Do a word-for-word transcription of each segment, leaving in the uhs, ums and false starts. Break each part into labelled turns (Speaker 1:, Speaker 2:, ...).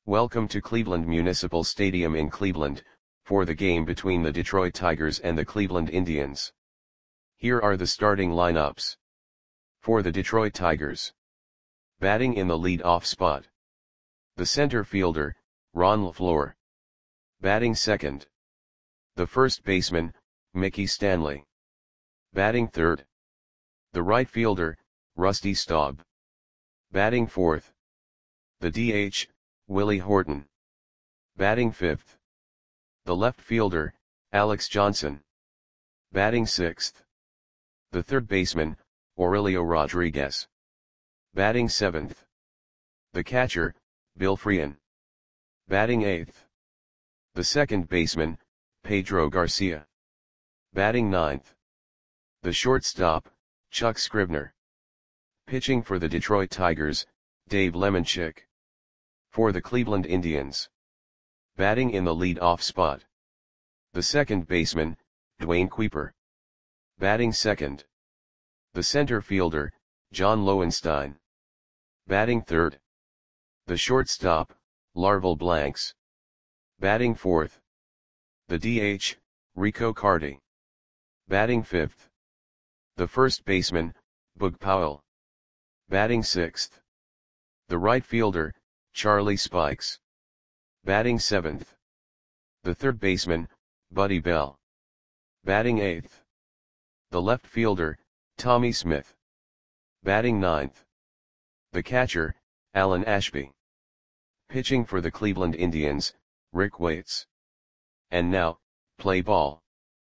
Speaker 1: Welcome to Cleveland Municipal Stadium in Cleveland, for the game between the Detroit Tigers and the Cleveland Indians. Here are the starting lineups. For the Detroit Tigers. Batting in the lead-off spot. The center fielder, Ron LeFlore. Batting second. The first baseman, Mickey Stanley. Batting third. The right fielder, Rusty Staub. Batting fourth. The D H, Willie Horton. Batting fifth. The left fielder, Alex Johnson. Batting sixth. The third baseman, Aurelio Rodriguez. Batting seventh. The catcher, Bill Freehan. Batting eighth. The second baseman, Pedro Garcia. Batting ninth. The shortstop, Chuck Scribner. Pitching for the Detroit Tigers, Dave Lemanchik. For the Cleveland Indians. Batting in the lead-off spot. The second baseman, Dwayne Kuiper. Batting second. The center fielder, John Lowenstein. Batting third. The shortstop, Larval Blanks. Batting fourth. The D H, Rico Carty. Batting fifth. The first baseman, Boog Powell. Batting sixth. The right fielder, Charlie Spikes. Batting seventh. The third baseman, Buddy Bell. Batting eighth. The left fielder, Tommy Smith. Batting ninth. The catcher, Alan Ashby. Pitching for the Cleveland Indians, Rick Waits. And now, play ball.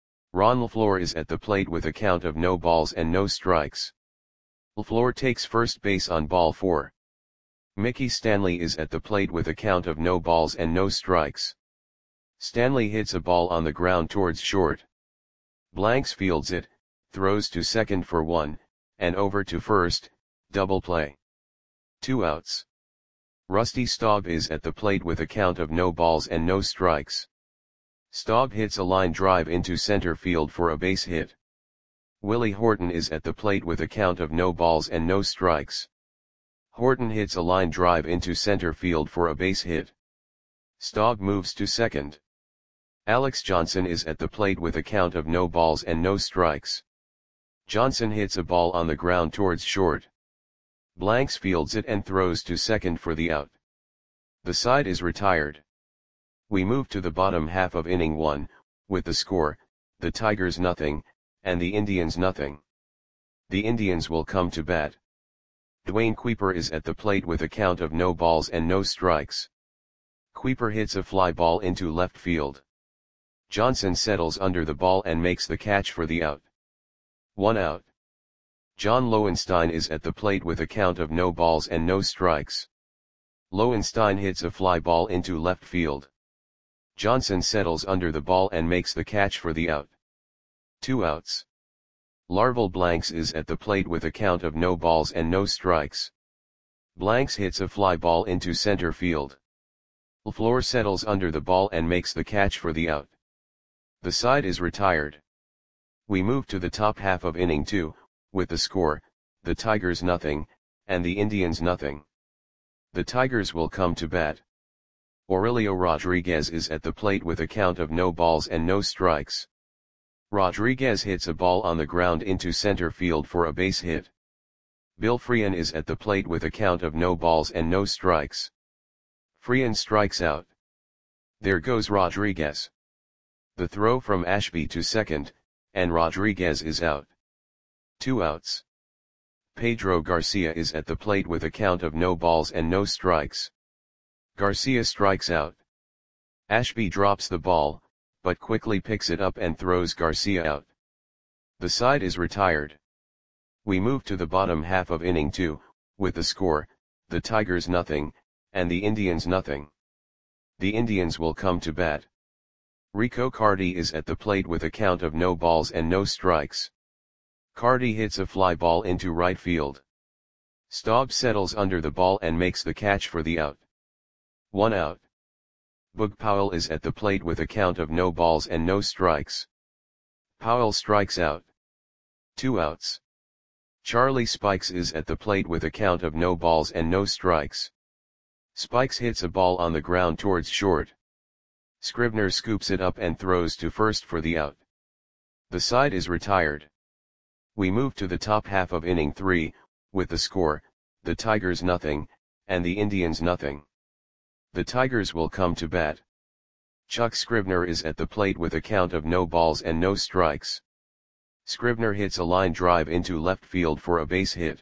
Speaker 1: Ron LeFlore is at the plate with a count of no balls and no strikes. LeFlore takes first base on ball four. Mickey Stanley is at the plate with a count of no balls and no strikes. Stanley hits a ball on the ground towards short. Blanks fields it, throws to second for one, and over to first, double play. Two outs. Rusty Staub is at the plate with a count of no balls and no strikes. Staub hits a line drive into center field for a base hit. Willie Horton is at the plate with a count of no balls and no strikes. Horton hits a line drive into center field for a base hit. Staub moves to second. Alex Johnson is at the plate with a count of no balls and no strikes. Johnson hits a ball on the ground towards short. Blanks fields it and throws to second for the out. The side is retired. We move to the bottom half of inning one, with the score, the Tigers nothing, and the Indians nothing. The Indians will come to bat. Dwayne Kuiper is at the plate with a count of no balls and no strikes. Kuiper hits a fly ball into left field. Johnson settles under the ball and makes the catch for the out. One out. John Lowenstein is at the plate with a count of no balls and no strikes. Lowenstein hits a fly ball into left field. Johnson settles under the ball and makes the catch for the out. Two outs. Larval Blanks is at the plate with a count of no balls and no strikes. Blanks hits a fly ball into center field. LeFlore settles under the ball and makes the catch for the out. The side is retired. We move to the top half of inning two, with the score, the Tigers nothing, and the Indians nothing. The Tigers will come to bat. Aurelio Rodriguez is at the plate with a count of no balls and no strikes. Rodriguez hits a ball on the ground into center field for a base hit. Bill Freehan is at the plate with a count of no balls and no strikes. Freehan strikes out. There goes Rodriguez. The throw from Ashby to second, and Rodriguez is out. Two outs. Pedro Garcia is at the plate with a count of no balls and no strikes. Garcia strikes out. Ashby drops the ball, but quickly picks it up and throws Garcia out. The side is retired. We move to the bottom half of inning two, with the score, the Tigers nothing, and the Indians nothing. The Indians will come to bat. Rico Carty is at the plate with a count of no balls and no strikes. Carty hits a fly ball into right field. Staub settles under the ball and makes the catch for the out. One out. Boog Powell is at the plate with a count of no balls and no strikes. Powell strikes out. Two outs. Charlie Spikes is at the plate with a count of no balls and no strikes. Spikes hits a ball on the ground towards short. Scrivener scoops it up and throws to first for the out. The side is retired. We move to the top half of inning three, with the score, the Tigers nothing, and the Indians nothing. The Tigers will come to bat. Chuck Scrivener is at the plate with a count of no balls and no strikes. Scrivener hits a line drive into left field for a base hit.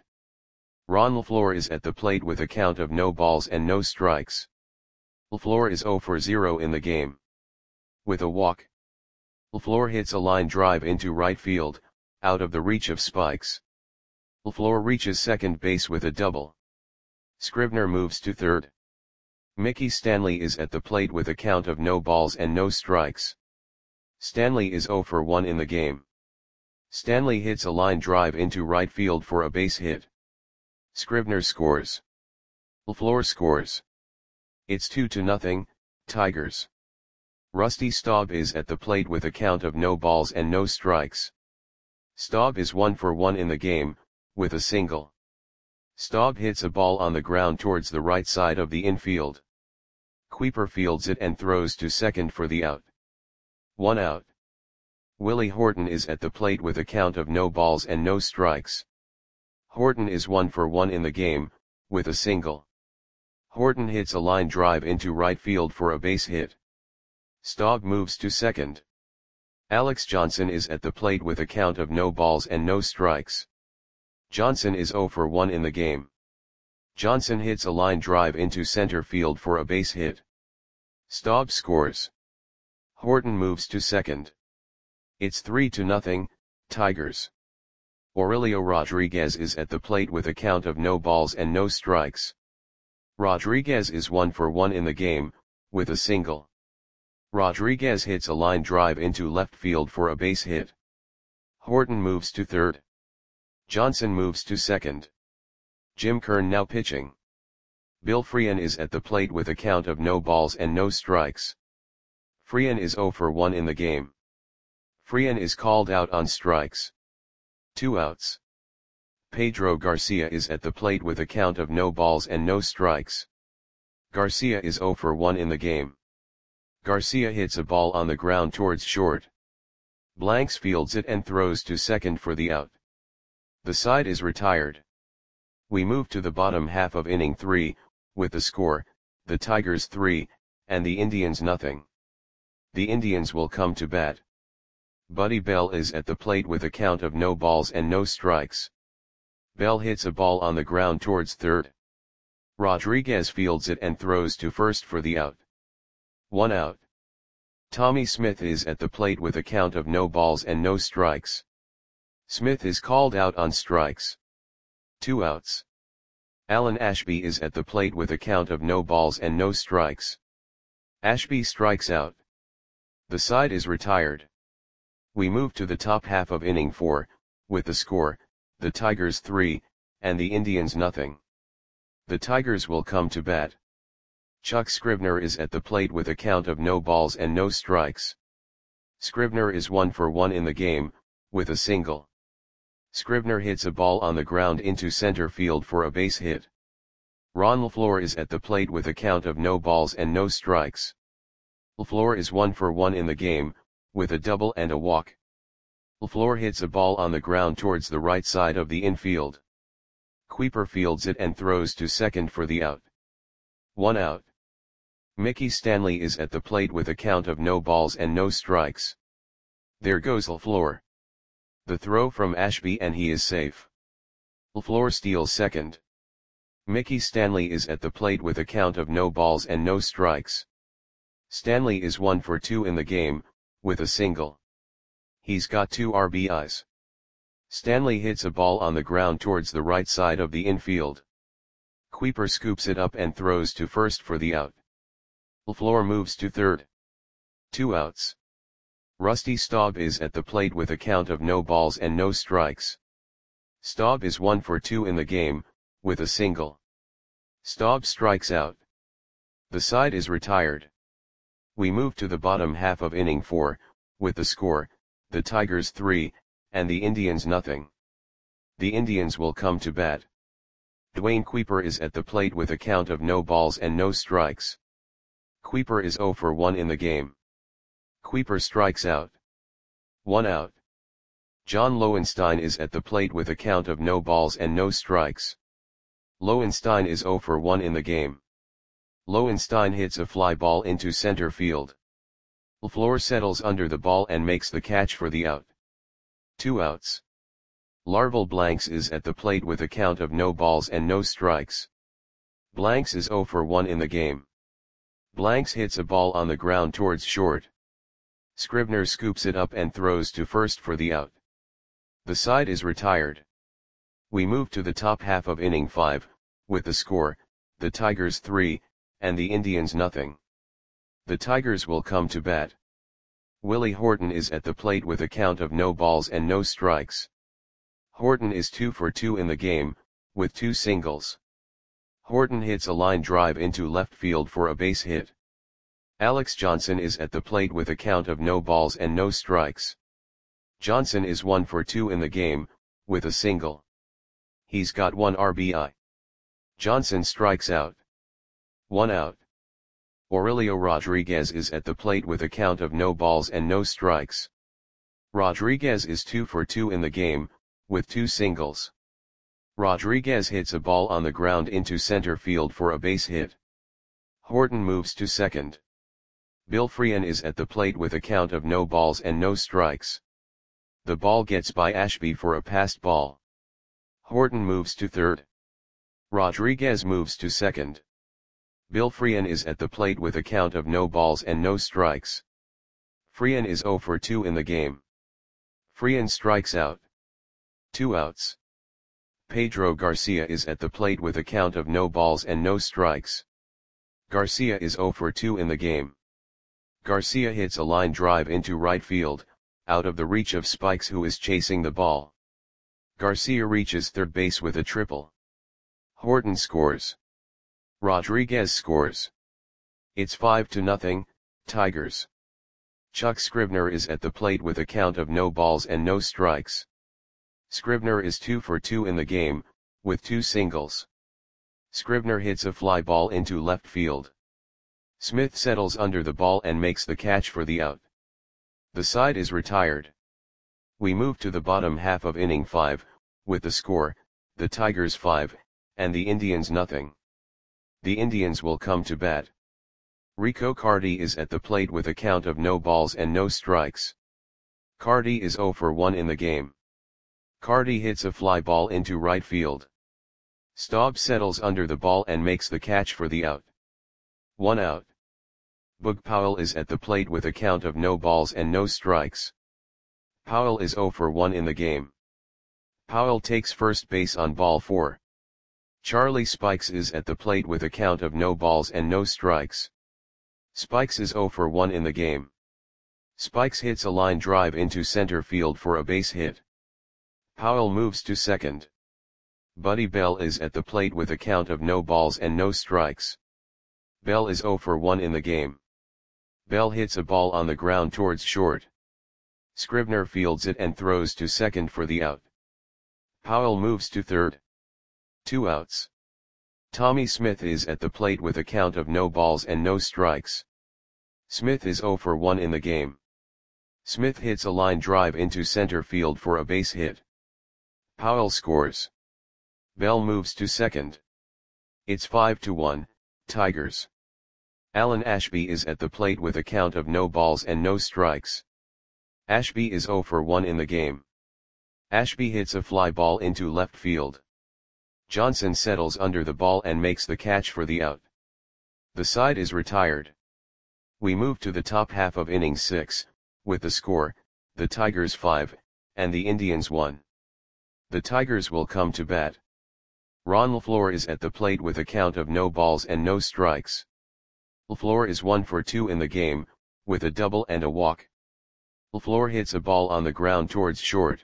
Speaker 1: Ron LaFleur is at the plate with a count of no balls and no strikes. LaFleur is zero for zero in the game. With a walk, LaFleur hits a line drive into right field, out of the reach of Spikes. LaFleur reaches second base with a double. Scrivener moves to third. Mickey Stanley is at the plate with a count of no balls and no strikes. Stanley is zero for one in the game. Stanley hits a line drive into right field for a base hit. Scrivener scores. LaFleur scores. It's two to nothing, Tigers. Rusty Staub is at the plate with a count of no balls and no strikes. Staub is one for one in the game, with a single. Staub hits a ball on the ground towards the right side of the infield. Kuiper fields it and throws to second for the out. One out. Willie Horton is at the plate with a count of no balls and no strikes. Horton is one for one in the game, with a single. Horton hits a line drive into right field for a base hit. Staub moves to second. Alex Johnson is at the plate with a count of no balls and no strikes. Johnson is zero for one in the game. Johnson hits a line drive into center field for a base hit. Staub scores. Horton moves to second. It's three to nothing, Tigers. Aurelio Rodriguez is at the plate with a count of no balls and no strikes. Rodriguez is one for one in the game, with a single. Rodriguez hits a line drive into left field for a base hit. Horton moves to third. Johnson moves to second. Jim Kern now pitching. Bill Freehan is at the plate with a count of no balls and no strikes. Freehan is zero for one in the game. Freehan is called out on strikes. Two outs. Pedro Garcia is at the plate with a count of no balls and no strikes. Garcia is zero for one in the game. Garcia hits a ball on the ground towards short. Blanks fields it and throws to second for the out. The side is retired. We move to the bottom half of inning three, with the score, the Tigers three, and the Indians nothing. The Indians will come to bat. Buddy Bell is at the plate with a count of no balls and no strikes. Bell hits a ball on the ground towards third. Rodriguez fields it and throws to first for the out. One out. Tommy Smith is at the plate with a count of no balls and no strikes. Smith is called out on strikes. Two outs. Alan Ashby is at the plate with a count of no balls and no strikes. Ashby strikes out. The side is retired. We move to the top half of inning four, with the score, the Tigers three, and the Indians nothing. The Tigers will come to bat. Chuck Scrivener is at the plate with a count of no balls and no strikes. Scrivener is one for one in the game, with a single. Scrivener hits a ball on the ground into center field for a base hit. Ron LaFleur is at the plate with a count of no balls and no strikes. LaFleur is one for one in the game, with a double and a walk. LaFleur hits a ball on the ground towards the right side of the infield. Kuiper fields it and throws to second for the out. One out. Mickey Stanley is at the plate with a count of no balls and no strikes. There goes LaFleur. The throw from Ashby and he is safe. LaFleur steals second. Mickey Stanley is at the plate with a count of no balls and no strikes. Stanley is one for two in the game, with a single. He's got two R B Is. Stanley hits a ball on the ground towards the right side of the infield. Kuiper scoops it up and throws to first for the out. LaFleur moves to third. Two outs. Rusty Staub is at the plate with a count of no balls and no strikes. Staub is one for two in the game, with a single. Staub strikes out. The side is retired. We move to the bottom half of inning four, with the score, the Tigers three, and the Indians nothing. The Indians will come to bat. Dwayne Kuiper is at the plate with a count of no balls and no strikes. Kuiper is zero for one in the game. Kuiper strikes out. One out. John Lowenstein is at the plate with a count of no balls and no strikes. Lowenstein is zero for one in the game. Lowenstein hits a fly ball into center field. LaFleur settles under the ball and makes the catch for the out. Two outs. Larval Blanks is at the plate with a count of no balls and no strikes. Blanks is zero for one in the game. Blanks hits a ball on the ground towards short. Scribner scoops it up and throws to first for the out. The side is retired. We move to the top half of inning five, with the score, the Tigers three, and the Indians nothing. The Tigers will come to bat. Willie Horton is at the plate with a count of no balls and no strikes. Horton is two for two in the game, with two singles. Horton hits a line drive into left field for a base hit. Alex Johnson is at the plate with a count of no balls and no strikes. Johnson is one for two in the game, with a single. He's got one R B I. Johnson strikes out. One out. Aurelio Rodriguez is at the plate with a count of no balls and no strikes. Rodriguez is two for two in the game, with two singles. Rodriguez hits a ball on the ground into center field for a base hit. Horton moves to second. Bill Freehan is at the plate with a count of no balls and no strikes. The ball gets by Ashby for a passed ball. Horton moves to third. Rodriguez moves to second. Bill Freehan is at the plate with a count of no balls and no strikes. Freehan is zero for two in the game. Freehan strikes out. Two outs. Pedro Garcia is at the plate with a count of no balls and no strikes. Garcia is zero for two in the game. Garcia hits a line drive into right field, out of the reach of Spikes, who is chasing the ball. Garcia reaches third base with a triple. Horton scores. Rodriguez scores. It's five to nothing, Tigers. Chuck Scribner is at the plate with a count of no balls and no strikes. Scribner is two for two in the game, with two singles. Scribner hits a fly ball into left field. Smith settles under the ball and makes the catch for the out. The side is retired. We move to the bottom half of inning five, with the score, the Tigers five, and the Indians nothing. The Indians will come to bat. Rico Carty is at the plate with a count of no balls and no strikes. Carty is zero for one in the game. Carty hits a fly ball into right field. Staub settles under the ball and makes the catch for the out. One out. Boog Powell is at the plate with a count of no balls and no strikes. Powell is zero for one in the game. Powell takes first base on ball four. Charlie Spikes is at the plate with a count of no balls and no strikes. Spikes is zero for one in the game. Spikes hits a line drive into center field for a base hit. Powell moves to second. Buddy Bell is at the plate with a count of no balls and no strikes. Bell is zero for one in the game. Bell hits a ball on the ground towards short. Scribner fields it and throws to second for the out. Powell moves to third. Two outs. Tommy Smith is at the plate with a count of no balls and no strikes. Smith is zero for one in the game. Smith hits a line drive into center field for a base hit. Powell scores. Bell moves to second. It's five to one, Tigers. Alan Ashby is at the plate with a count of no balls and no strikes. Ashby is zero for one in the game. Ashby hits a fly ball into left field. Johnson settles under the ball and makes the catch for the out. The side is retired. We move to the top half of inning six, with the score, the Tigers five, and the Indians one. The Tigers will come to bat. Ron LaFleur is at the plate with a count of no balls and no strikes. LaFleur is one for two in the game, with a double and a walk. LaFleur hits a ball on the ground towards short.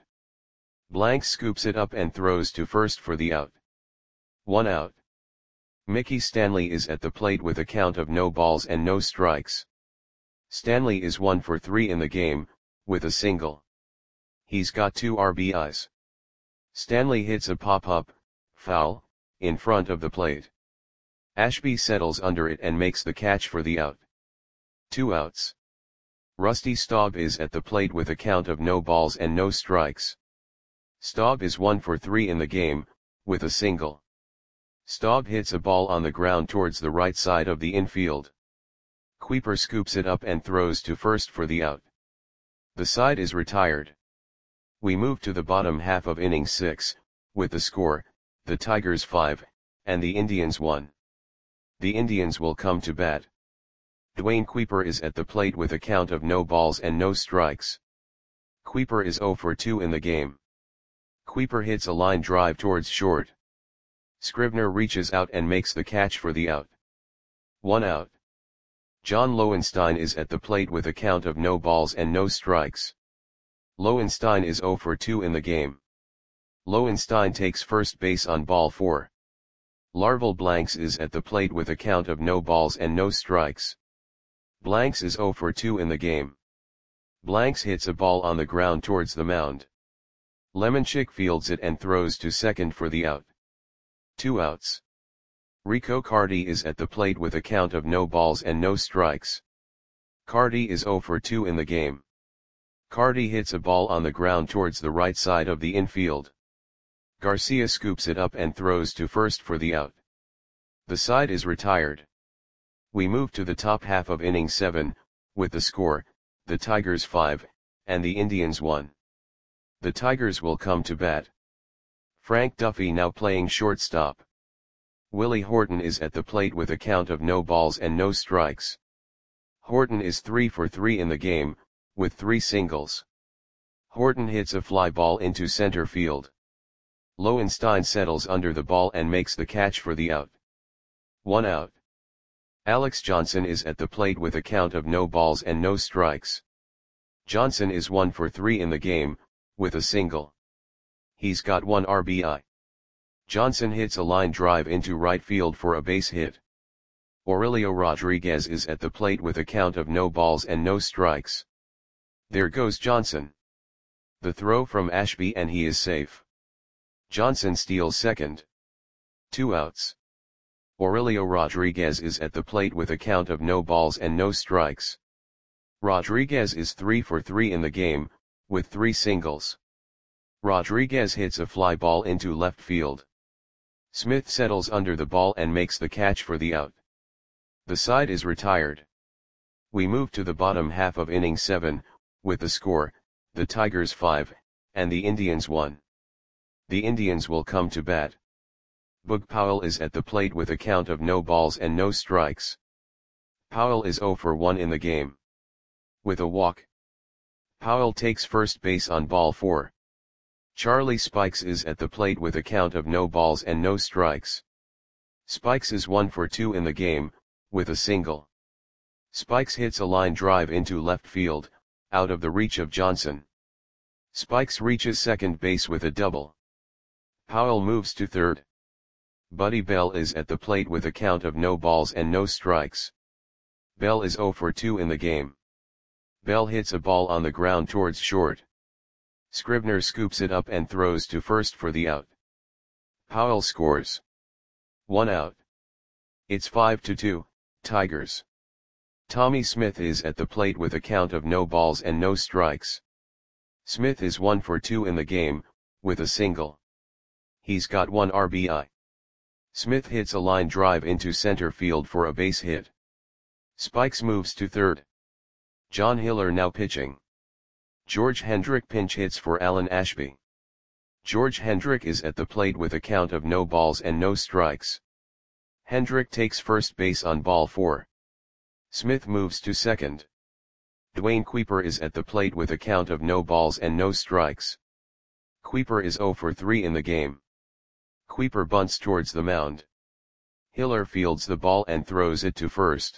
Speaker 1: Blanks scoops it up and throws to first for the out. One out. Mickey Stanley is at the plate with a count of no balls and no strikes. Stanley is one for three in the game, with a single. He's got two R B Is. Stanley hits a pop-up, foul, in front of the plate. Ashby settles under it and makes the catch for the out. Two outs. Rusty Staub is at the plate with a count of no balls and no strikes. Staub is one for three in the game, with a single. Staub hits a ball on the ground towards the right side of the infield. Kuiper scoops it up and throws to first for the out. The side is retired. We move to the bottom half of inning six, with the score, the Tigers five, and the Indians one. The Indians will come to bat. Dwayne Kuiper is at the plate with a count of no balls and no strikes. Kuiper is oh for two in the game. Kuiper hits a line drive towards short. Scribner reaches out and makes the catch for the out. One out. John Lowenstein is at the plate with a count of no balls and no strikes. Lowenstein is oh for two in the game. Lowenstein takes first base on ball four. Larval Blanks is at the plate with a count of no balls and no strikes. Blanks is oh for two in the game. Blanks hits a ball on the ground towards the mound. Lemonchick fields it and throws to second for the out. Two outs. Rico Carty is at the plate with a count of no balls and no strikes. Carty is oh for two in the game. Carty hits a ball on the ground towards the right side of the infield. Garcia scoops it up and throws to first for the out. The side is retired. We move to the top half of inning seven, with the score, the Tigers five, and the Indians one. The Tigers will come to bat. Frank Duffy now playing shortstop. Willie Horton is at the plate with a count of no balls and no strikes. Horton is three for three in the game, with three singles. Horton hits a fly ball into center field. Lowenstein settles under the ball and makes the catch for the out. One out. Alex Johnson is at the plate with a count of no balls and no strikes. Johnson is one for three in the game, with a single. He's got one R B I. Johnson hits a line drive into right field for a base hit. Aurelio Rodriguez is at the plate with a count of no balls and no strikes. There goes Johnson. The throw from Ashby and he is safe. Johnson steals second. Two outs. Aurelio Rodriguez is at the plate with a count of no balls and no strikes. Rodriguez is three for three in the game, with three singles. Rodriguez hits a fly ball into left field. Smith settles under the ball and makes the catch for the out. The side is retired. We move to the bottom half of inning seven, with the score, the Tigers five, and the Indians one. The Indians will come to bat. Boog Powell is at the plate with a count of no balls and no strikes. Powell is oh for one in the game. With a walk. Powell takes first base on ball four. Charlie Spikes is at the plate with a count of no balls and no strikes. Spikes is one for two in the game, with a single. Spikes hits a line drive into left field, out of the reach of Johnson. Spikes reaches second base with a double. Powell moves to third. Buddy Bell is at the plate with a count of no balls and no strikes. Bell is oh for two in the game. Bell hits a ball on the ground towards short. Scribner scoops it up and throws to first for the out. Powell scores. One out. It's five to two, Tigers. Tommy Smith is at the plate with a count of no balls and no strikes. Smith is one for two in the game, with a single. He's got one R B I. Smith hits a line drive into center field for a base hit. Spikes moves to third. John Hiller now pitching. George Hendrick pinch hits for Alan Ashby. George Hendrick is at the plate with a count of no balls and no strikes. Hendrick takes first base on ball four. Smith moves to second. Dwayne Kuiper is at the plate with a count of no balls and no strikes. Kuiper is oh for three in the game. Kuiper bunts towards the mound. Hiller fields the ball and throws it to first.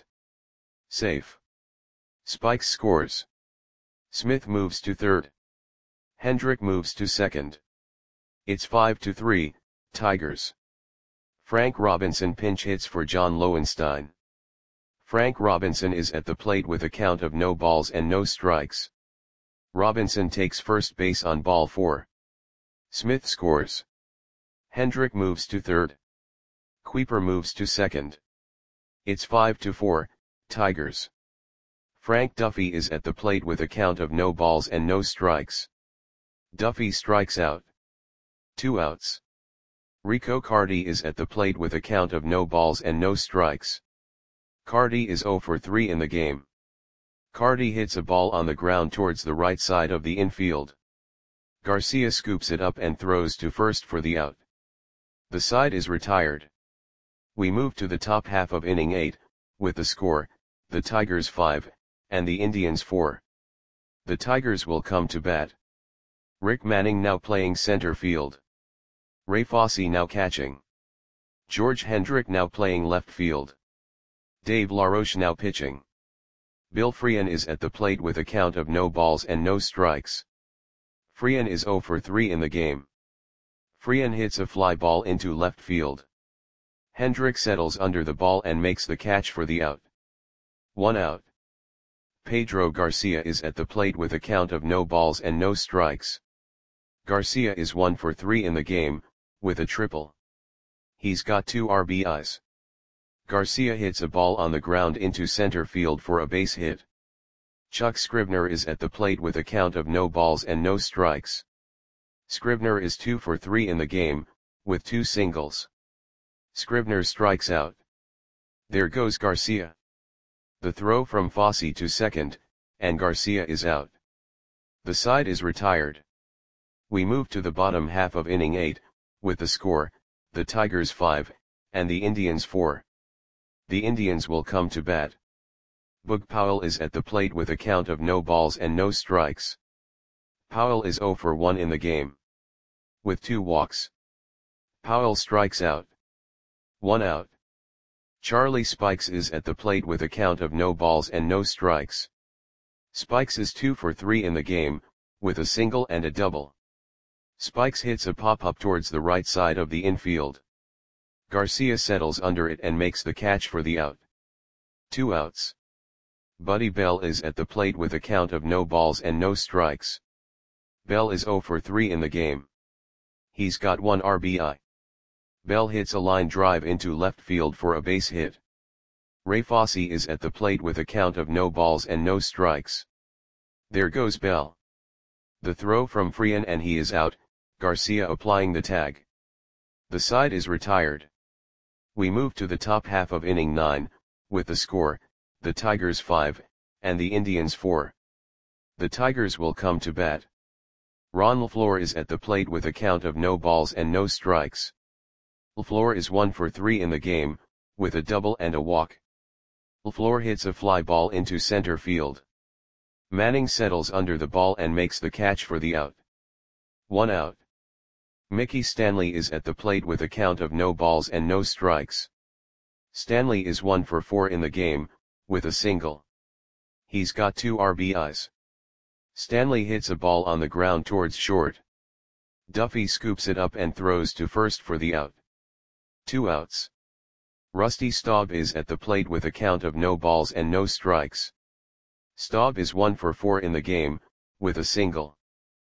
Speaker 1: Safe. Spikes scores. Smith moves to third. Hendrick moves to second. It's five to three, Tigers. Frank Robinson pinch hits for John Lowenstein. Frank Robinson is at the plate with a count of no balls and no strikes. Robinson takes first base on ball four. Smith scores. Hendrick moves to third. Kuiper moves to second. It's five to four, Tigers. Frank Duffy is at the plate with a count of no balls and no strikes. Duffy strikes out. Two outs. Rico Carty is at the plate with a count of no balls and no strikes. Carty is zero for three in the game. Carty hits a ball on the ground towards the right side of the infield. Garcia scoops it up and throws to first for the out. The side is retired. We move to the top half of inning eight, with the score, the Tigers five, and the Indians four. The Tigers will come to bat. Rick Manning now playing center field. Ray Fosse now catching. George Hendrick now playing left field. Dave LaRoche now pitching. Bill Freehan is at the plate with a count of no balls and no strikes. Freehan is zero for three in the game. Freehan hits a fly ball into left field. Hendrick settles under the ball and makes the catch for the out. One out. Pedro Garcia is at the plate with a count of no balls and no strikes. Garcia is one for three in the game, with a triple. He's got two R B Is. Garcia hits a ball on the ground into center field for a base hit. Chuck Scribner is at the plate with a count of no balls and no strikes. Scribner is two for three in the game, with two singles. Scribner strikes out. There goes Garcia. The throw from Fosse to second, and Garcia is out. The side is retired. We move to the bottom half of inning eight, with the score, the Tigers five, and the Indians four. The Indians will come to bat. Boog Powell is at the plate with a count of no balls and no strikes. Powell is zero for one in the game. With two walks. Powell strikes out. One out. Charlie Spikes is at the plate with a count of no balls and no strikes. Spikes is two for three in the game, with a single and a double. Spikes hits a pop-up towards the right side of the infield. Garcia settles under it and makes the catch for the out. Two outs. Buddy Bell is at the plate with a count of no balls and no strikes. Bell is zero for three in the game. He's got one R B I. Bell hits a line drive into left field for a base hit. Ray Fosse is at the plate with a count of no balls and no strikes. There goes Bell. The throw from Freehan and he is out, Garcia applying the tag. The side is retired. We move to the top half of inning nine, with the score, the Tigers five, and the Indians four. The Tigers will come to bat. Ron LaFleur is at the plate with a count of no balls and no strikes. LaFleur is one for three in the game, with a double and a walk. LaFleur hits a fly ball into center field. Manning settles under the ball and makes the catch for the out. One out. Mickey Stanley is at the plate with a count of no balls and no strikes. Stanley is one for four in the game, with a single. He's got two R B Is. Stanley hits a ball on the ground towards short. Duffy scoops it up and throws to first for the out. Two outs. Rusty Staub is at the plate with a count of no balls and no strikes. Staub is one for four in the game, with a single.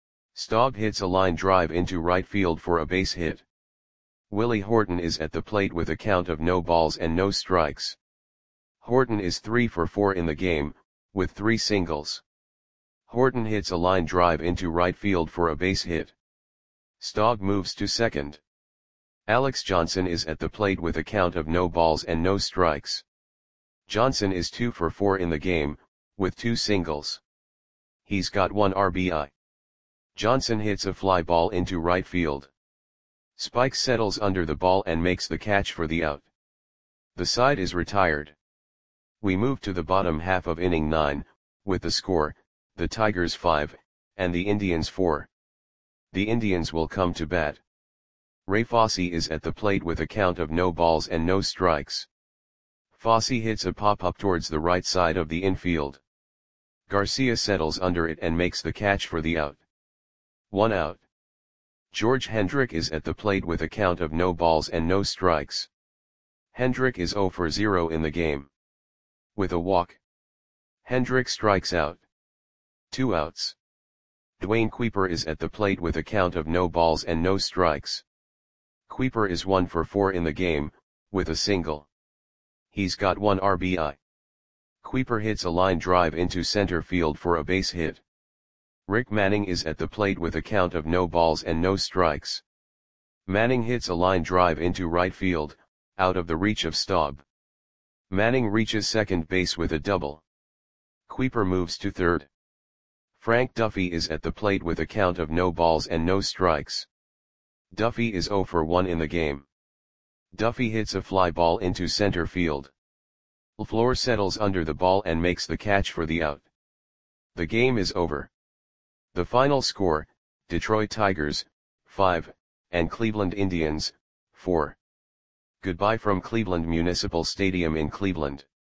Speaker 1: Staub hits a line drive into right field for a base hit. Willie Horton is at the plate with a count of no balls and no strikes. Horton is three for four in the game, with three singles. Horton hits a line drive into right field for a base hit. Staub moves to second. Alex Johnson is at the plate with a count of no balls and no strikes. Johnson is two for four in the game, with two singles. He's got one R B I. Johnson hits a fly ball into right field. Spikes settles under the ball and makes the catch for the out. The side is retired. We move to the bottom half of inning nine, with the score, the Tigers five, and the Indians four. The Indians will come to bat. Ray Fosse is at the plate with a count of no balls and no strikes. Fosse hits a pop-up towards the right side of the infield. Garcia settles under it and makes the catch for the out. One out. George Hendrick is at the plate with a count of no balls and no strikes. Hendrick is zero for zero in the game. With a walk. Hendrick strikes out. Two outs. Dwayne Kuiper is at the plate with a count of no balls and no strikes. Kuiper is one for four in the game, with a single. He's got one R B I. Kuiper hits a line drive into center field for a base hit. Rick Manning is at the plate with a count of no balls and no strikes. Manning hits a line drive into right field, out of the reach of Staub. Manning reaches second base with a double. Kuiper moves to third. Frank Duffy is at the plate with a count of no balls and no strikes. Duffy is zero for one in the game. Duffy hits a fly ball into center field. LaFleur settles under the ball and makes the catch for the out. The game is over. The final score, Detroit Tigers, five, and Cleveland Indians, four. Goodbye from Cleveland Municipal Stadium in Cleveland.